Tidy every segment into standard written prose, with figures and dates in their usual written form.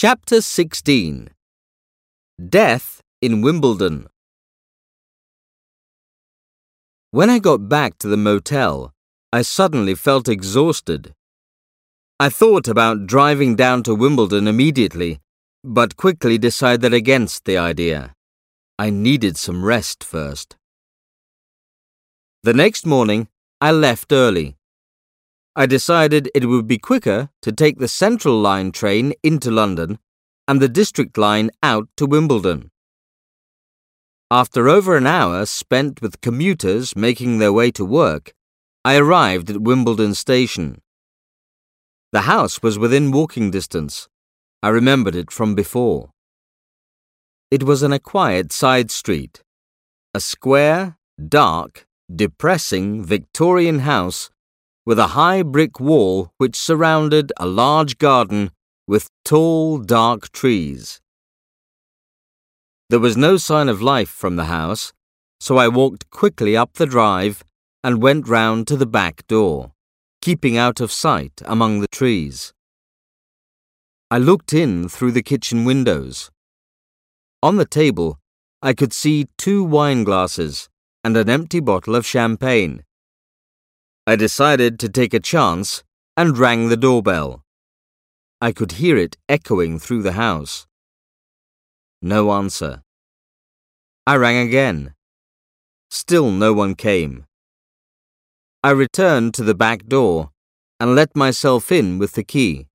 Chapter 16. Death in Wimbledon. When I got back to the motel, I suddenly felt exhausted. I thought about driving down to Wimbledon immediately, but quickly decided against the idea. I needed some rest first. The next morning, I left early. I decided it would be quicker to take the Central Line train into London and the District Line out to Wimbledon. After over an hour spent with commuters making their way to work, I arrived at Wimbledon Station. The house was within walking distance. I remembered it from before. It was in a quiet side street. A square, dark, depressing Victorian house with a high brick wall which surrounded a large garden with tall, dark trees. There was no sign of life from the house, so I walked quickly up the drive and went round to the back door, keeping out of sight among the trees. I looked in through the kitchen windows. On the table, I could see 2 wine glasses and an empty bottle of champagne. I decided to take a chance and rang the doorbell. I could hear it echoing through the house. No answer. I rang again. Still no one came. I returned to the back door and let myself in with the key.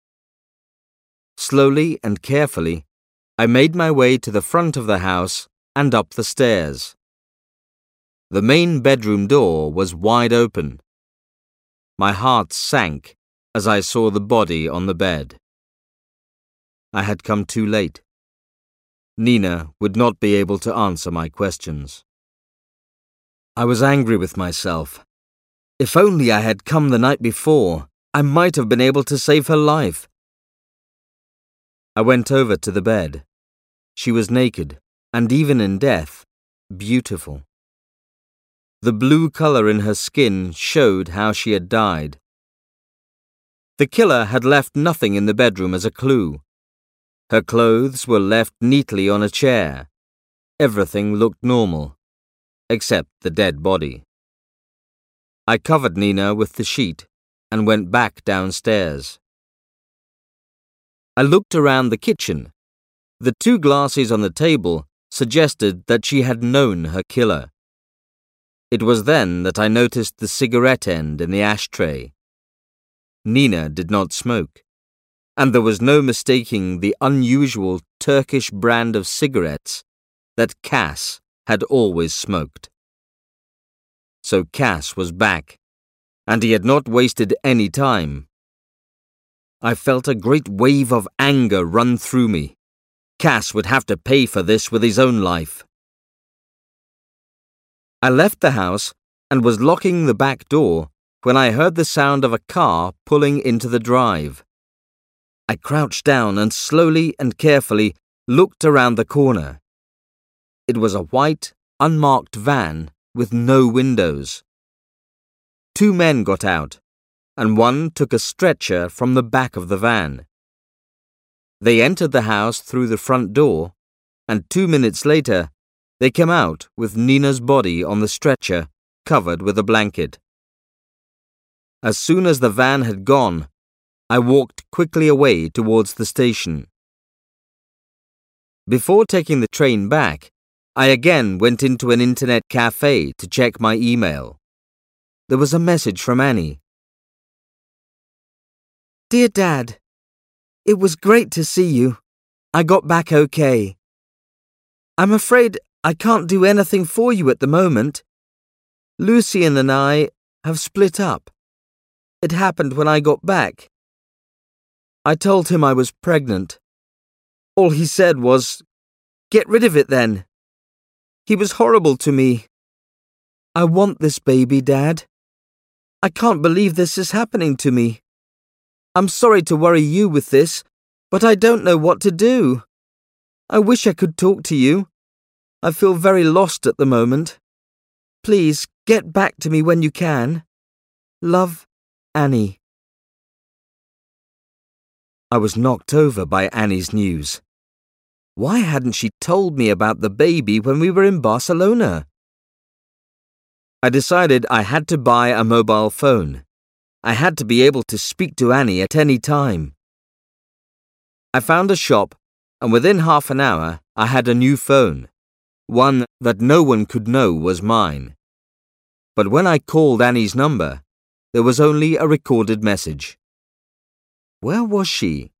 Slowly and carefully, I made my way to the front of the house and up the stairs. The main bedroom door was wide open. My heart sank as I saw the body on the bed. I had come too late. Nina would not be able to answer my questions. I was angry with myself. If only I had come the night before, I might have been able to save her life. I went over to the bed. She was naked, and even in death, beautiful. The blue color in her skin showed how she had died. The killer had left nothing in the bedroom as a clue. Her clothes were left neatly on a chair. Everything looked normal, except the dead body. I covered Nina with the sheet and went back downstairs. I looked around the kitchen. The 2 glasses on the table suggested that she had known her killer. It was then that I noticed the cigarette end in the ashtray. Nina did not smoke, and there was no mistaking the unusual Turkish brand of cigarettes that Cass had always smoked. So Cass was back, and he had not wasted any time. I felt a great wave of anger run through me. Cass would have to pay for this with his own life. I left the house and was locking the back door when I heard the sound of a car pulling into the drive. I crouched down and slowly and carefully looked around the corner. It was a white, unmarked van with no windows. 2 men got out, and one took a stretcher from the back of the van. They entered the house through the front door, and 2 minutes later, they came out with Nina's body on the stretcher, covered with a blanket. As soon as the van had gone, I walked quickly away towards the station. Before taking the train back, I again went into an internet cafe to check my email. There was a message from Annie. Dear Dad, it was great to see you. I got back okay. I'm afraid I can't do anything for you at the moment. Lucian and I have split up. It happened when I got back. I told him I was pregnant. All he said was, "Get rid of it then." He was horrible to me. I want this baby, Dad. I can't believe this is happening to me. I'm sorry to worry you with this, but I don't know what to do. I wish I could talk to you. I feel very lost at the moment. Please get back to me when you can. Love, Annie. I was knocked over by Annie's news. Why hadn't she told me about the baby when we were in Barcelona? I decided I had to buy a mobile phone. I had to be able to speak to Annie at any time. I found a shop, and within half an hour I had a new phone, one that no one could know was mine. But when I called Annie's number, there was only a recorded message. Where was she?